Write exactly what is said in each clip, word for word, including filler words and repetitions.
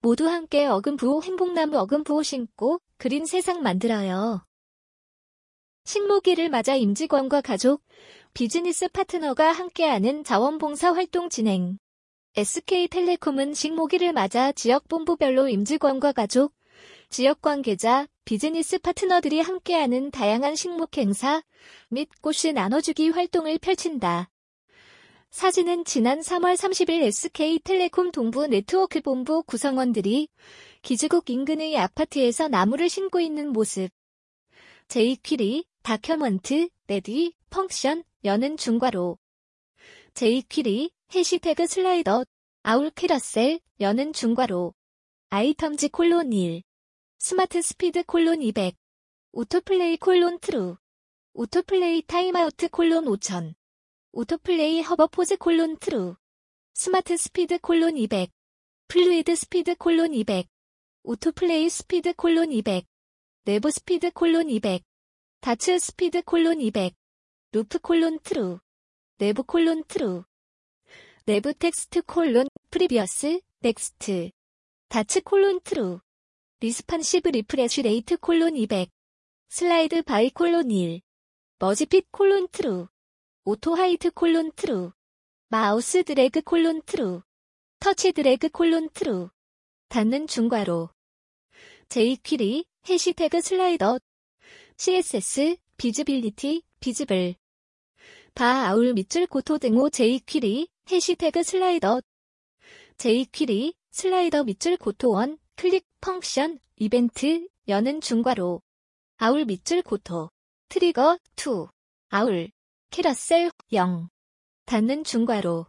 모두 함께 어금부호 행복나무 어금부호 심고 그린 세상 만들어요. 식목일을 맞아 임직원과 가족, 비즈니스 파트너가 함께하는 자원봉사 활동 진행. 에스케이텔레콤은 식목일을 맞아 지역본부별로 임직원과 가족, 지역 관계자, 비즈니스 파트너들이 함께하는 다양한 식목 행사 및 꽃을 나눠주기 활동을 펼친다. 사진은 지난 삼월 삼십일 에스케이텔레콤 동부 네트워크 본부 구성원들이 기지국 인근의 아파트에서 나무를 심고 있는 모습. 제이퀴리, 다큐먼트, 레디, 펑션, 여는 중괄호. 제이퀴리, 해시태그 슬라이더, 아울 캐러셀, 여는 중괄호. 아이텀즈 콜론 일. 스마트 스피드 콜론 이백. 오토플레이 콜론 트루. 오토플레이 타임아우트 콜론 오천. 오토플레이 허버포즈 콜론 트루. 스마트 스피드 콜론 이백. 플루이드 스피드 콜론 이백. 오토플레이 스피드 콜론 이백. 내부 스피드 콜론 이백. 다츠 스피드 콜론 이백. 루프 콜론 트루. 내부 콜론 트루. 내부 텍스트 콜론 프리비어스 넥스트. 다츠 콜론 트루. 리스판시브 리프레쉬 레이트 콜론 이백. 슬라이드 바이 콜론 일. 머지핏 콜론 트루. 오토 하이트 콜론 트루. 마우스 드래그 콜론 트루. 터치 드래그 콜론 트루. 닫는 중괄호. 제이퀴리, 해시태그 슬라이더. 씨에스에스, 비즈빌리티, 비즈블. 바 아울 밑줄 고토 등호 제이퀴리, 해시태그 슬라이더. 제이퀴리, 슬라이더 밑줄 고토 원, 클릭, 펑션, 이벤트, 여는 중괄호. 아울 밑줄 고토. 트리거, 투. 아울. 캐러셀, 영. 닫는 중괄호.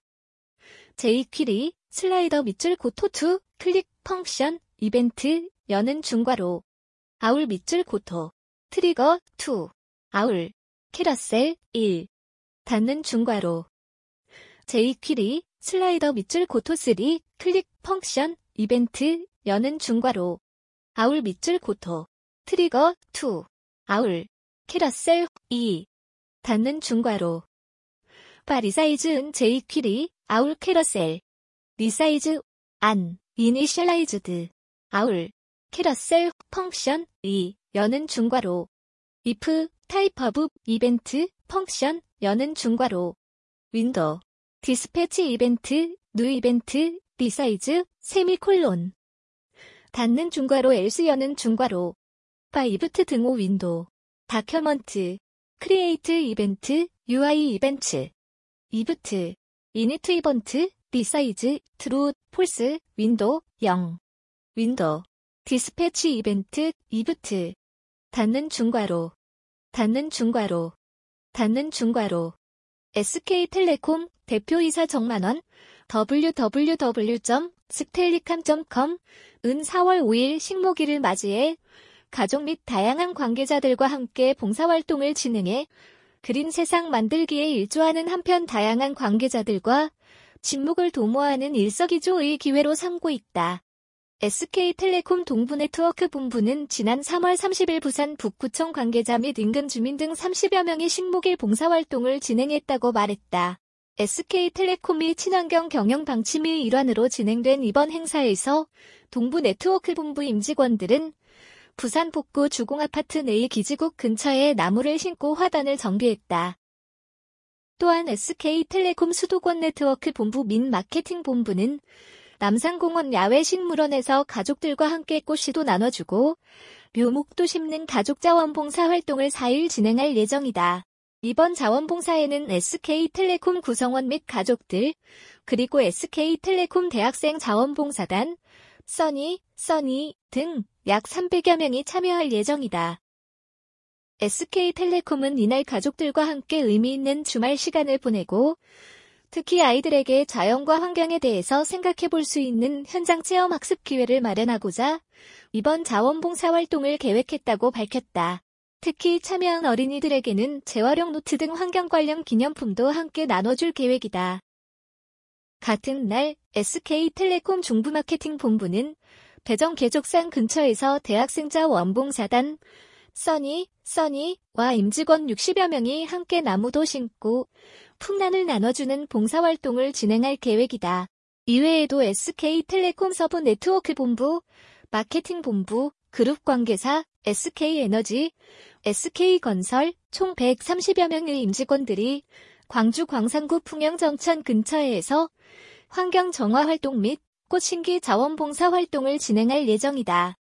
제이퀴리, 슬라이더 밑줄 고토 투, 클릭, 펑션, 이벤트, 여는 중괄호. 아울 밑줄 고토. 트리거, 투. 아울. 캐러셀, 일. 닫는 중괄호. 제이퀴리, 슬라이더 밑줄 고토 쓰리, 클릭, 펑션, 이벤트, 여는 중괄호. 아울 밑줄 고토. 트리거, 투. 아울. 캐러셀, 이. 닫는 중괄호. 바 리사이즈은 제이퀴리, 아울 캐러셀. 리사이즈, 안, 이니셜라이즈드. 아울. 캐러셀, 펑션, 이, 여는 중괄호. if, 타입 오브, 이벤트, 펑션, 여는 중괄호. 윈도우. 디스패치 이벤트, 뉴 이벤트, 리사이즈, 세미콜론. 닫는 중괄호 else 여는 중괄호. 바 이브트 등호 윈도우. 다큐먼트. 크리에이트 이벤트, 유아이 이벤트. 이브트. 이니트 이벤트, 리사이즈, 트루, 폴스, 윈도우, 영. 윈도우. 디스패치 이벤트, 이브트. 닫는 중괄호. 닫는 중괄호. 닫는 중괄호. 에스케이텔레콤 대표이사 정만원 더블유 더블유 더블유 점 스텔리캄 점 컴 은 사월 오일 식목일을 맞이해 가족 및 다양한 관계자들과 함께 봉사활동을 진행해 그린 세상 만들기에 일조하는 한편 다양한 관계자들과 친목을 도모하는 일석이조의 기회로 삼고 있다. 에스케이텔레콤 동부네트워크 본부는 지난 삼월 삼십일 부산 북구청 관계자 및 인근 주민 등 삼십여 명이 식목일 봉사활동을 진행했다고 말했다. 에스케이텔레콤이 친환경 경영 방침의 일환으로 진행된 이번 행사에서 동부네트워크 본부 임직원들은 부산 북구 주공아파트 내의 기지국 근처에 나무를 심고 화단을 정비했다. 또한 에스케이텔레콤 수도권 네트워크 본부 및 마케팅 본부는 남산공원 야외 식물원에서 가족들과 함께 꽃씨도 나눠주고 묘목도 심는 가족자원봉사 활동을 사 일 진행할 예정이다. 이번 자원봉사에는 에스케이텔레콤 구성원 및 가족들, 그리고 에스케이텔레콤 대학생 자원봉사단, 써니, 써니 등 약 삼백여 명이 참여할 예정이다. 에스케이텔레콤은 이날 가족들과 함께 의미 있는 주말 시간을 보내고 특히 아이들에게 자연과 환경에 대해서 생각해 볼 수 있는 현장 체험 학습 기회를 마련하고자 이번 자원봉사 활동을 계획했다고 밝혔다. 특히 참여한 어린이들에게는 재활용 노트 등 환경 관련 기념품도 함께 나눠줄 계획이다. 같은 날 에스케이텔레콤 중부마케팅 본부는 대전 계족산 근처에서 대학생자 원봉사단 써니, 써니와 임직원 육십여 명이 함께 나무도 심고 풍란을 나눠주는 봉사활동을 진행할 계획이다. 이외에도 에스케이텔레콤 서브 네트워크 본부, 마케팅 본부, 그룹 관계사, 에스케이에너지, 에스케이건설 총 백삼십여 명의 임직원들이 광주 광산구 풍영정천 근처에서 환경 정화 활동 및 꽃신기 자원봉사 활동을 진행할 예정이다.